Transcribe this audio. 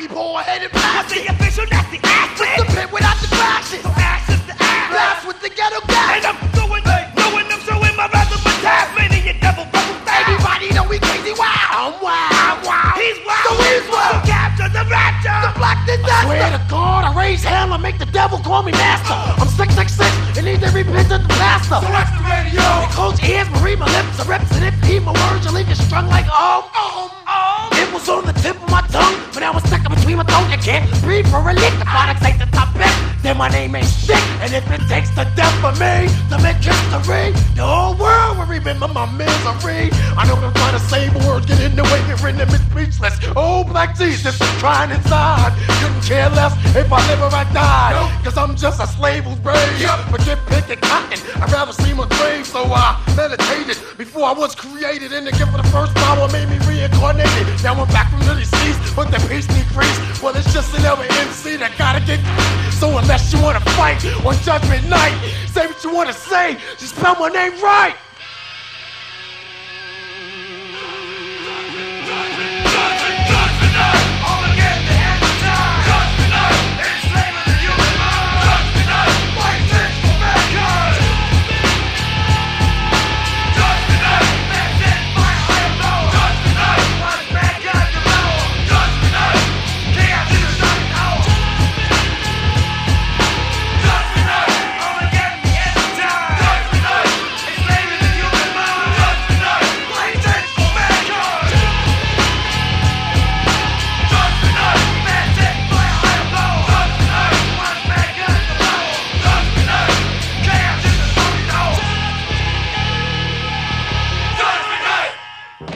me bald-headed bastard. The official nasty With the acid. pit without the crashes. So ash is the ass. Blast with the ghetto And gas. I'm going, I'm showing my wrath of attack. Many you devil bubble fast. Everybody know we crazy wild. I'm wild. He's wild. So he's wild. So capture the rapture. The black disaster. Swear to God, I raise hell and make the devil call me master. I'm 666 and need to repent to the pastor. So watch the radio. Close your ears, but read my lips. I reps and if heed my words, you'll leave you strung like It was on the tip of my tongue, but now it's stuck in between my throat. I can't breathe for relief. The products ain't the top pick, then my name ain't shit. And if it takes the death for me to make history, the whole world will remember my misery. I know I'm trying to say words, get in the way, get rid of me speechless. Oh, Black Jesus is trying inside. Couldn't care less if I live or I die. Cause I'm just a slave who's brave. Forget picking cotton, I'd rather see my grave. So I meditated before I was created. And the gift of the first power made me reincarnated. Now I'm back from the deceased, but the pace decreased. Well, it's just another MC that gotta get. So unless you wanna fight on Judgment Night, say what you wanna say, just spell my name right.